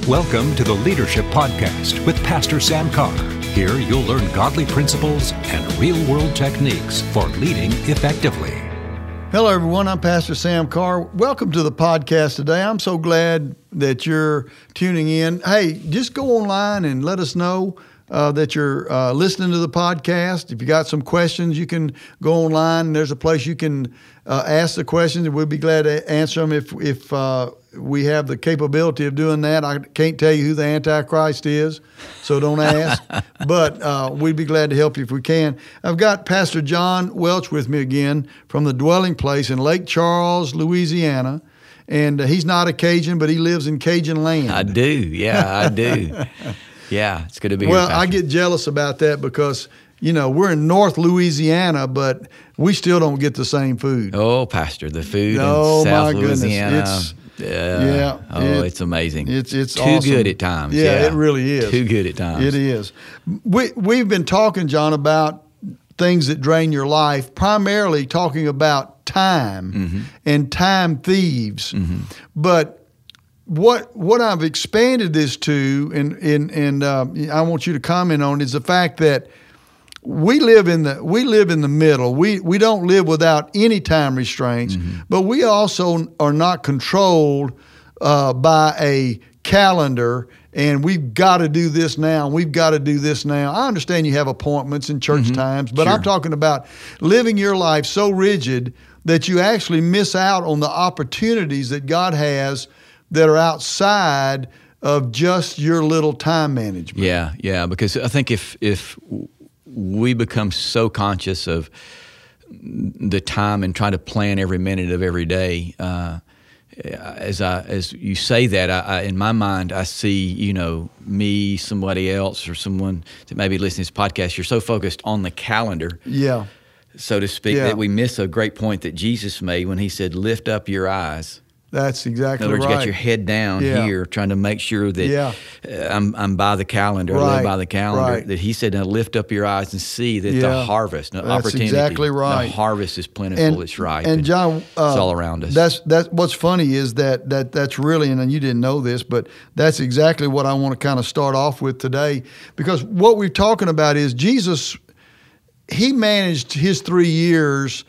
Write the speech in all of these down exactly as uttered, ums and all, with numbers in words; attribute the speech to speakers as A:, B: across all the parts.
A: Welcome to the Leadership Podcast with Pastor Sam Carr. Here you'll learn godly principles and real-world techniques for leading effectively.
B: Hello, everyone. I'm Pastor Sam Carr. Welcome to the podcast today. I'm so glad that you're tuning in. Hey, just go online and let us know uh, that you're uh, listening to the podcast. If you got some questions, you can go online. There's a place you can uh, ask the questions, and we'll be glad to answer them if if uh, we have the capability of doing that. I can't tell you who the Antichrist is, so don't ask. But uh, we'd be glad to help you if we can. I've got Pastor John Welch with me again from the Dwelling Place in Lake Charles, Louisiana. And uh, he's not a Cajun, but he lives in Cajun land.
C: I do. Yeah, I do. Yeah, it's good to be here,
B: Well,
C: Pastor.
B: I get jealous about that because, you know, we're in North Louisiana, but we still don't get the same food.
C: Oh, Pastor, the food
B: Oh,
C: in South
B: my goodness.
C: Louisiana.
B: It's-
C: uh,
B: yeah,
C: Oh,
B: it-
C: it's amazing.
B: It's it's
C: Too
B: awesome.
C: good at times.
B: Yeah,
C: Yeah,
B: it really is.
C: Too good at times.
B: It is. We we've been talking, John, about things that drain your life, primarily talking about time
C: Mm-hmm.
B: and time thieves.
C: Mm-hmm.
B: But what what I've expanded this to, and and and uh, I want you to comment on, is the fact that we live in the we live in the middle. We we don't live without any time restraints,
C: Mm-hmm.
B: but we also are not controlled uh, by a calendar. And we've got to do this now. We've got to do this now. I understand you have appointments and church times, but
C: Sure.
B: I'm talking about living your life so rigid that you actually miss out on the opportunities that God has that are outside of just your little time management.
C: Yeah, yeah, because I think if if we become so conscious of the time and try to plan every minute of every day, uh, as I as you say that, I, I, in my mind, I see, you know, me, somebody else, or someone that may be listening to this podcast. You're so focused on the calendar,
B: Yeah.
C: so to speak,
B: Yeah.
C: that we miss a great point that Jesus made when he said, "Lift up your eyes."
B: That's exactly
C: In other words,
B: right.
C: you got your head down
B: Yeah.
C: here, trying to make sure that
B: Yeah.
C: uh, I'm I'm by the calendar, I
B: Right.
C: live by the calendar.
B: Right.
C: That he said, "Now lift up your eyes and see that
B: Yeah.
C: the harvest, the
B: That's
C: opportunity,
B: exactly right.
C: the harvest is plentiful,
B: And,
C: it's ripe,
B: and John, uh,
C: it's all around us."
B: That's that's what's funny is that that that's really, and you didn't know this, but that's exactly what I want to kind of start off with today, because what we're talking about is Jesus. He managed his three years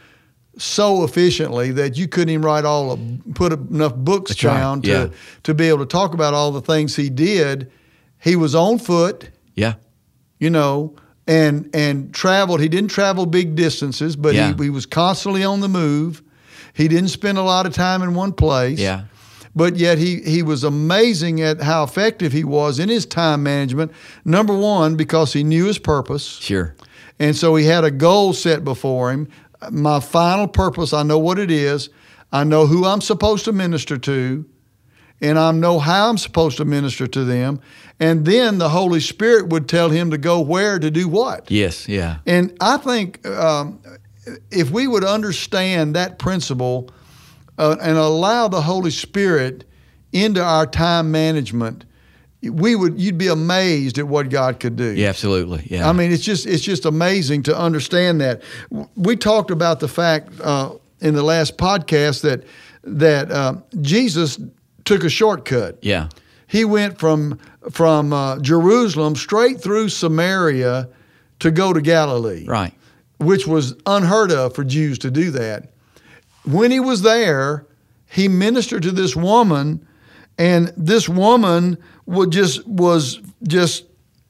B: so efficiently that you couldn't even write all of, put enough books
C: That's right,
B: down to
C: yeah.
B: to be able to talk about all the things he did. He was on foot,
C: yeah,
B: you know, and and traveled. He didn't travel big distances, but
C: Yeah.
B: he, he was constantly on the move. He didn't spend a lot of time in one place.
C: yeah,
B: But yet he, he was amazing at how effective he was in his time management. Number one, because he knew his purpose.
C: sure,
B: And so he had a goal set before him. My final purpose, I know what it is. I know who I'm supposed to minister to, and I know how I'm supposed to minister to them. And then the Holy Spirit would tell him to go where to do what.
C: yes, yeah,
B: And I think um, if we would understand that principle uh, and allow the Holy Spirit into our time management, we would you'd be amazed at what God could do.
C: yeah, absolutely, yeah.
B: I mean, it's just it's just amazing to understand that. We talked about the fact uh, in the last podcast that that uh, Jesus took a shortcut.
C: yeah,
B: He went from from uh, Jerusalem straight through Samaria to go to Galilee,
C: right,
B: which was unheard of for Jews to do that. When he was there, he ministered to this woman, and this woman would just was just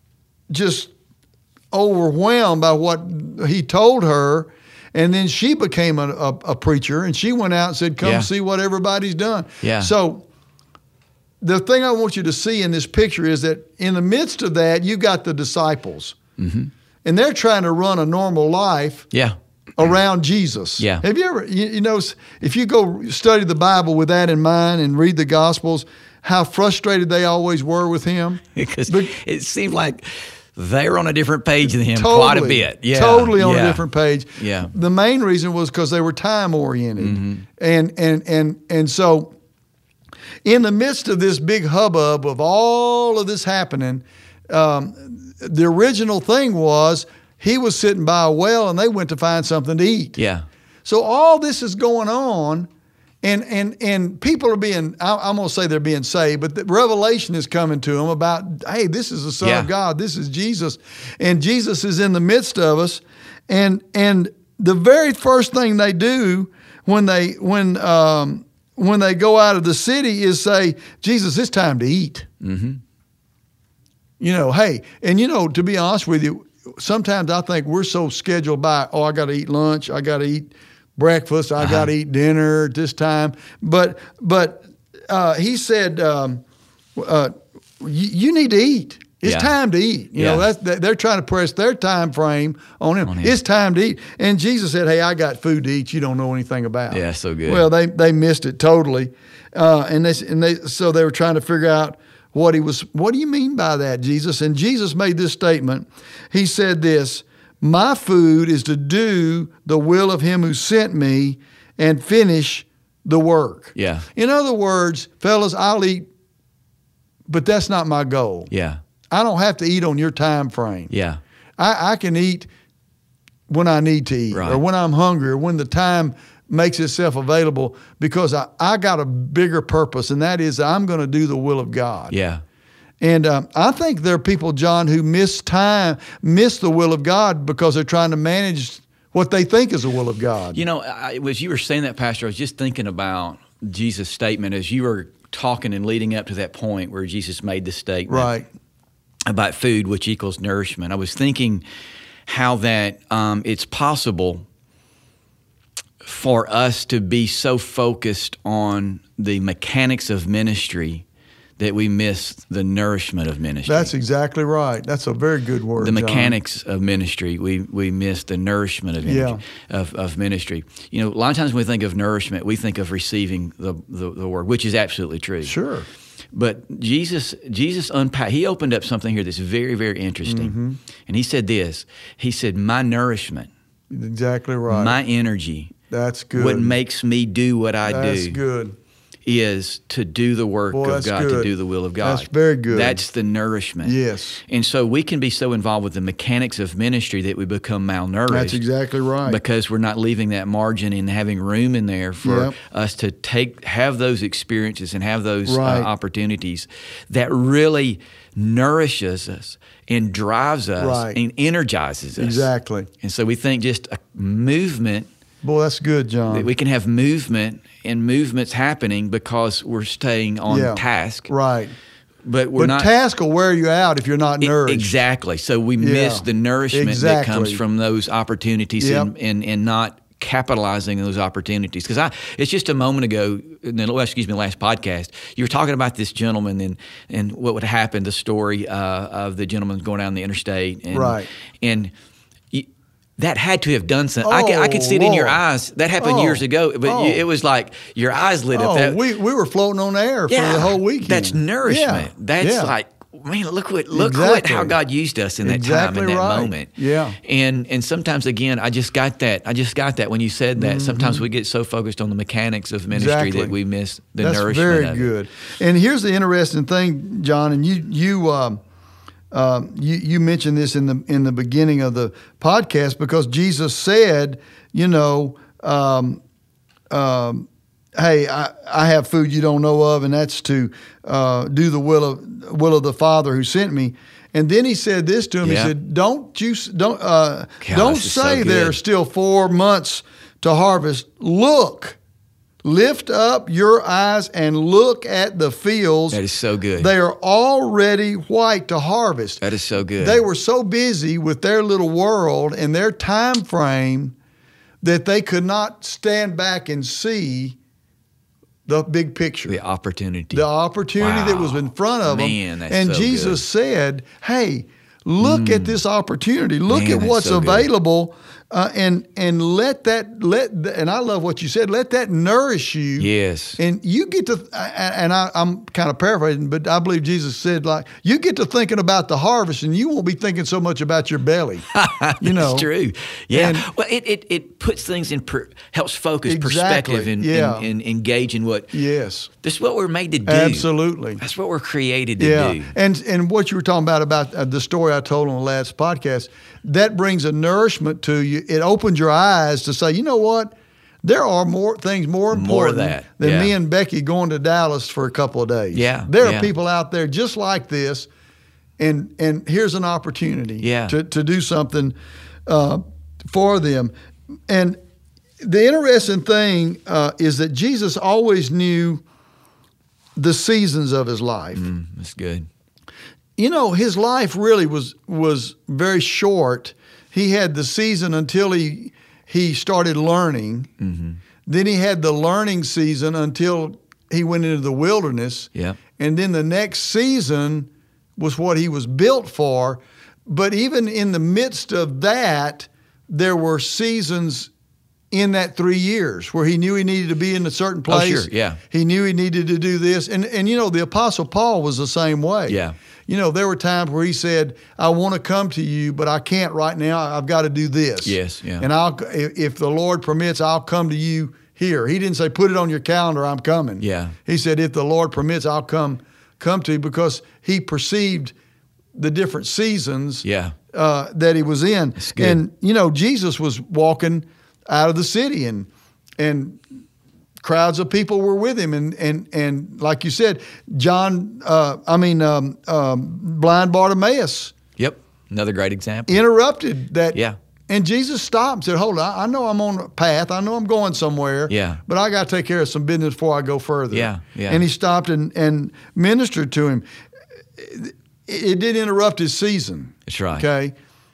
B: just overwhelmed by what he told her. And then she became a, a, a preacher, and she went out and said, come
C: Yeah.
B: see what everybody's done.
C: Yeah.
B: So the thing I want you to see in this picture is that in the midst of that, you got the disciples.
C: Mm-hmm.
B: And they're trying to run a normal life
C: yeah,
B: around Jesus.
C: Yeah.
B: Have you ever, you, you know, if you go study the Bible with that in mind and read the Gospels, how frustrated they always were with him?
C: because
B: But-
C: it seemed like they were on a different page than him quite a bit. Yeah,
B: Totally on
C: yeah.
B: a different page.
C: Yeah.
B: The main reason was because they were time oriented.
C: Mm-hmm.
B: And, and, and, and so in the midst of this big hubbub of all of this happening, um, the original thing was he was sitting by a well and they went to find something to eat.
C: Yeah.
B: So all this is going on, And and and people are being, I'm going to say they're being saved, but the revelation is coming to them about, hey, this is the Son
C: Yeah.
B: of God. This is Jesus. And Jesus is in the midst of us. And and the very first thing they do when they when um, when they go out of the city is say, Jesus, it's time to eat.
C: Mm-hmm.
B: You know, hey, and you know, to be honest with you, sometimes I think we're so scheduled by, oh, I got to eat lunch, I got to eat breakfast, I
C: Uh-huh.
B: got to eat dinner at this time. But but uh, he said, um, uh, you, you need to eat. It's
C: Yeah.
B: time to eat. You
C: Yeah.
B: know, that's they're trying to press their time frame on him.
C: On him.
B: It's time to eat. And Jesus said, hey, I got food to eat you don't know anything about.
C: Yeah, so good.
B: Well, they they missed it totally, uh, and they and they so they were trying to figure out what he was. What do you mean by that, Jesus? And Jesus made this statement. He said this: my food is to do the will of him who sent me and finish the work.
C: Yeah.
B: In other words, fellas, I'll eat, but that's not my goal.
C: Yeah.
B: I don't have to eat on your time frame.
C: Yeah.
B: I, I can eat when I need to eat,
C: Right.
B: or when I'm hungry, or when the time makes itself available, because I, I got a bigger purpose, and that is I'm going to do the will of God.
C: Yeah.
B: And um, I think there are people, John, who miss time, miss the will of God because they're trying to manage what they think is the will of God.
C: You know, I, as you were saying that, Pastor, I was just thinking about Jesus' statement as you were talking and leading up to that point where Jesus made the statement
B: Right.
C: about food, which equals nourishment. I was thinking how that um, it's possible for us to be so focused on the mechanics of ministry that we miss the nourishment of ministry.
B: That's exactly right. That's a very good word,
C: the
B: John.
C: mechanics of ministry, we we miss the nourishment of,
B: Yeah.
C: of of ministry. You know, a lot of times when we think of nourishment, we think of receiving the, the, the word, which is absolutely true.
B: Sure.
C: But Jesus, Jesus unpacked, he opened up something here that's very, very interesting.
B: Mm-hmm.
C: And he said this, he said, my nourishment,
B: Exactly right.
C: my energy,
B: That's good.
C: what makes me do what I
B: That's
C: do
B: good.
C: is to do the work
B: Boy,
C: of
B: that's
C: God, to
B: good.
C: do the will of God.
B: That's very good.
C: That's the nourishment.
B: Yes.
C: And so we can be so involved with the mechanics of ministry that we become malnourished.
B: That's exactly right.
C: Because we're not leaving that margin and having room in there for
B: Yep.
C: us to take have those experiences and have those
B: Right.
C: uh, opportunities that really nourishes us and drives us
B: Right.
C: and energizes us.
B: Exactly.
C: And so we think just a movement,
B: Boy, that's good, John.
C: that we can have movement and movements happening because we're staying on
B: Yeah.
C: task.
B: Right.
C: But we're
B: But
C: not
B: task will wear you out if you're not
C: E-
B: nourished.
C: Exactly. So we
B: Yeah.
C: miss the nourishment that comes
B: Exactly.
C: from those opportunities
B: Yep.
C: and, and, and not capitalizing on those opportunities. Because I, it's just a moment ago, in the, excuse me, last podcast, you were talking about this gentleman and, and what would happen, the story uh, of the gentleman going down the interstate. And,
B: Right.
C: And you, that had to have done something. I, could, I could see it in your
B: Lord.
C: eyes. That happened
B: Oh.
C: years ago, but
B: Oh.
C: you, it was like your eyes lit
B: Oh,
C: up. That,
B: we, we were floating on air for the whole weekend.
C: That's nourishment.
B: Yeah.
C: That's
B: Yeah.
C: like, man, look what look what
B: Exactly.
C: how God used us in that
B: Exactly
C: time, in that
B: right.
C: moment.
B: Yeah.
C: And and sometimes again, I just got that. I just got that when you said that. Sometimes we get so focused on the mechanics of ministry
B: Mm-hmm. Exactly.
C: that we miss the
B: That's
C: nourishment
B: very
C: of it.
B: good. And here's the interesting thing, John, and you you um, um, you you mentioned this in the in the beginning of the podcast because Jesus said, you know, um, um, hey, I, I have food you don't know of, and that's to uh, do the will of will of the Father who sent me. And then he said this to him.
C: Yeah.
B: He said, "Don't you s- don't uh,
C: Gosh,
B: don't
C: this is so
B: say
C: good.
B: there's still four months to harvest. Look." Lift up your eyes and look at the fields.
C: That is so good.
B: They are already white to harvest.
C: That is so good.
B: They were so busy with their little world and their time frame that they could not stand back and see the big picture.
C: the opportunity.
B: The opportunity that
C: Wow.
B: was in front of
C: Man,
B: them.
C: that's
B: And
C: so
B: Jesus said, hey, look at this opportunity. Look
C: Man,
B: at
C: that's
B: what's
C: so good.
B: available. Uh, and and let that let and I love what you said. Let that nourish you.
C: Yes.
B: And you get to and I, I'm kind of paraphrasing, but I believe Jesus said like you get to thinking about the harvest, and you won't be thinking so much about your belly. You know,
C: That's true. Yeah.
B: And-
C: well, it, it, it puts things in per, helps focus
B: Exactly.
C: perspective and,
B: Yeah.
C: and, and engage in what
B: Yes,
C: this is what we're made to do.
B: absolutely.
C: That's what we're created to
B: Yeah,
C: do.
B: and and what you were talking about about uh, the story I told on the last podcast, that brings a nourishment to you. It opens your eyes to say, you know what, There are more things more important
C: More of that.
B: than
C: Yeah.
B: me and Becky going to Dallas for a couple of days.
C: Yeah,
B: There are
C: yeah.
B: people out there just like this, and and here's an opportunity
C: Yeah.
B: to, to do something uh, for them. And the interesting thing uh, is that Jesus always knew the seasons of his life.
C: Mm, that's good.
B: You know, his life really was was very short. He had the season until he he started learning.
C: Mm-hmm.
B: Then he had the learning season until he went into the wilderness.
C: Yeah.
B: And then the next season was what he was built for. But even in the midst of that, there were seasons in that three years where he knew he needed to be in a certain
C: Oh,
B: place.
C: sure, yeah.
B: He knew he needed to do this. And, and you know, the Apostle Paul was the same way.
C: Yeah.
B: You know, there were times where he said, I want to come to you, but I can't right now. I've got to do this.
C: Yes, yeah.
B: And I'll, if the Lord permits, I'll come to you here. He didn't say, put it on your calendar, I'm coming.
C: Yeah.
B: He said, if the Lord permits, I'll come come to you, because he perceived the different seasons
C: Yeah.
B: uh, that he was in.
C: That's good.
B: And, you know, Jesus was walking out of the city, and and crowds of people were with him. And, and, and like you said, John, uh, I mean, um, um, blind Bartimaeus
C: Yep. Another great example.
B: interrupted that.
C: Yeah.
B: And Jesus stopped and said, hold on, I know I'm on a path. I know I'm going somewhere.
C: Yeah.
B: But I got to take care of some business before I go further.
C: Yeah, yeah.
B: And he stopped and, and ministered to him. It, it did interrupt his season.
C: That's right.
B: Okay?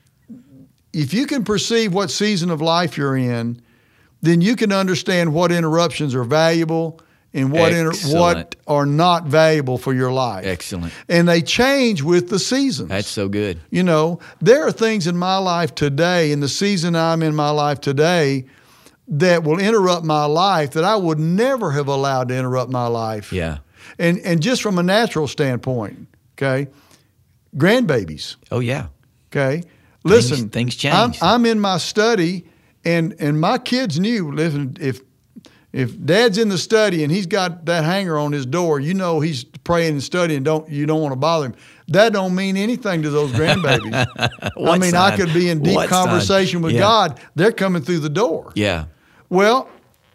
B: If you can perceive what season of life you're in, then you can understand what interruptions are valuable and what inter- what
C: Excellent.
B: are not valuable for your life.
C: Excellent.
B: And they change with the seasons.
C: That's so good.
B: You know, there are things in my life today, in the season I'm in my life today, that will interrupt my life that I would never have allowed to interrupt my life.
C: Yeah.
B: And and just from a natural standpoint, okay, grandbabies,
C: Oh, yeah.
B: okay. Listen,
C: things
B: I'm,
C: change.
B: I'm in my study, and and my kids knew. Listen, if if Dad's in the study and he's got that hanger on his door, you know he's praying and studying. Don't you don't want to bother him. That don't mean anything to those grandbabies. I
C: What
B: mean, I
C: sign?
B: could be in deep
C: What sign?
B: conversation with
C: Yeah.
B: God. They're coming through the door.
C: Yeah.
B: Well,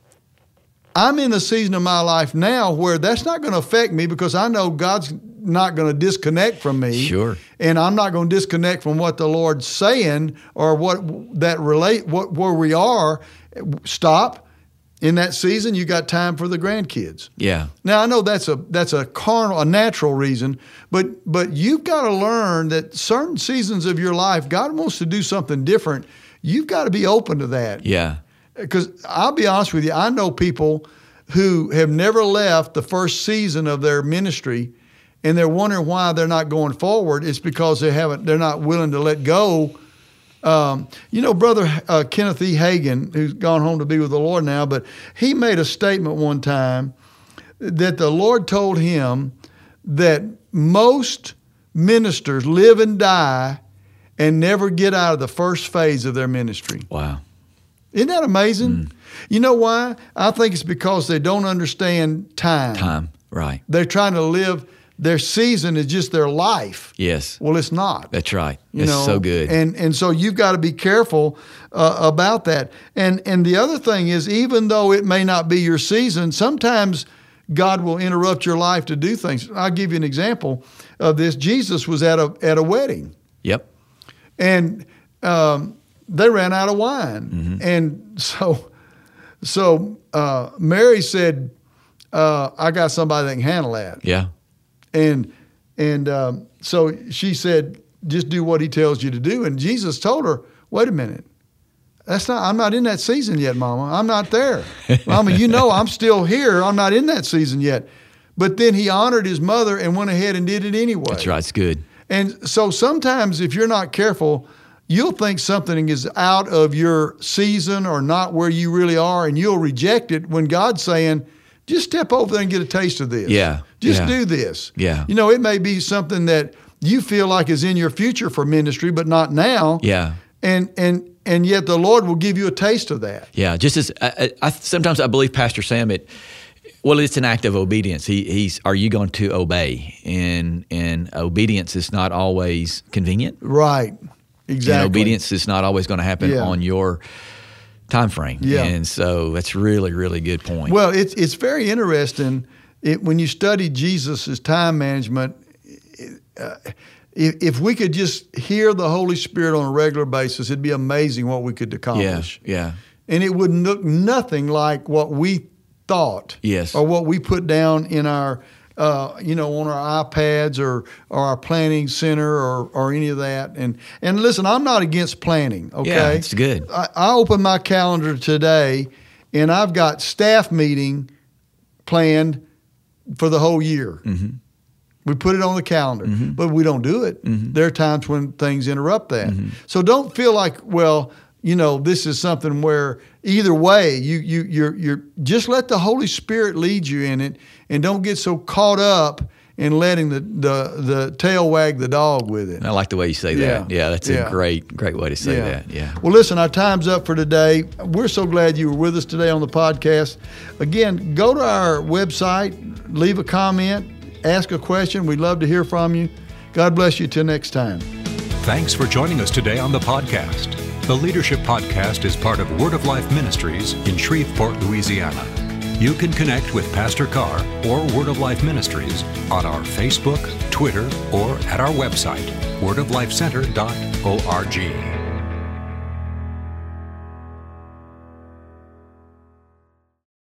B: I'm in a season of my life now where that's not going to affect me, because I know God's not going to disconnect from me.
C: Sure.
B: And I'm not going to disconnect from what the Lord's saying or what that relate what where we are. Stop. In that season, you got time for the grandkids.
C: Yeah.
B: Now I know that's a that's a carnal, a natural reason, but but you've got to learn that certain seasons of your life, God wants to do something different. You've got to be open to that.
C: Yeah.
B: Because I'll be honest with you, I know people who have never left the first season of their ministry, and they're wondering why they're not going forward. It's because they haven't, they're not willing to let go. Um, you know, Brother uh, Kenneth E. Hagin, who's gone home to be with the Lord now, but he made a statement one time that the Lord told him that most ministers live and die and never get out of the first phase of their ministry.
C: Wow.
B: Isn't that amazing?
C: Mm.
B: You know why? I think it's because they don't understand time.
C: Time. Right.
B: They're trying to live, their season is just their life.
C: Yes.
B: Well, it's not.
C: That's right.
B: You
C: It's
B: know,
C: so good.
B: And and so you've got to be careful uh, about that. And and the other thing is, even though it may not be your season, sometimes God will interrupt your life to do things. I'll give you an example of this. Jesus was at a at a wedding,
C: Yep.
B: and um, they ran out of wine,
C: Mm-hmm.
B: and so so uh, Mary said, uh, "I got somebody that can handle that."
C: Yeah.
B: And and um, so she said, just do what he tells you to do. And Jesus told her, wait a minute. That's not, I'm not in that season yet, Mama. I'm not there. Mama, you know I'm still here. I'm not in that season yet. But then he honored his mother and went ahead and did it anyway.
C: That's right. It's good.
B: And so sometimes if you're not careful, you'll think something is out of your season or not where you really are, and you'll reject it when God's saying, just step over there and get a taste of this.
C: Yeah.
B: Just
C: yeah.
B: do this.
C: Yeah.
B: You know, it may be something that you feel like is in your future for ministry, but not now.
C: Yeah.
B: And and and yet the Lord will give you a taste of that.
C: Yeah. Just as I, I, sometimes I believe Pastor Sam, it, well, it's an act of obedience. He, he's, are you going to obey? And and obedience is not always convenient.
B: Right. Exactly.
C: And obedience is not always going to happen
B: Yeah.
C: on your time frame.
B: Yeah.
C: And so that's really, really good point.
B: Well, it's it's very interesting it, when you study Jesus' time management. Uh, if, if we could just hear the Holy Spirit on a regular basis, it'd be amazing what we could accomplish.
C: Yeah, yeah.
B: And it would look nothing like what we thought,
C: yes,
B: or what we put down in our, uh, you know, on our iPads or or our planning center or or any of that. And and listen, I'm not against planning. Okay,
C: yeah, it's good.
B: I, I opened my calendar today, and I've got staff meeting planned for the whole year.
C: Mm-hmm.
B: We put it on the calendar,
C: mm-hmm.
B: but we don't do it.
C: Mm-hmm.
B: There are times when things interrupt that.
C: Mm-hmm.
B: So don't feel like, well, you know, this is something where either way, you you you're you're just let the Holy Spirit lead you in it, and don't get so caught up in letting the the, the tail wag the dog with it.
C: I like the way you say
B: Yeah.
C: that. Yeah, that's
B: Yeah.
C: a great, great way to say
B: Yeah.
C: that. Yeah.
B: Well, listen, our time's up for today. We're so glad you were with us today on the podcast. Again, go to our website, leave a comment, ask a question. We'd love to hear from you. God bless you till next time.
A: Thanks for joining us today on the podcast. The Leadership Podcast is part of Word of Life Ministries in Shreveport, Louisiana. You can connect with Pastor Carr or Word of Life Ministries on our Facebook, Twitter, or at our website, word of life center dot org.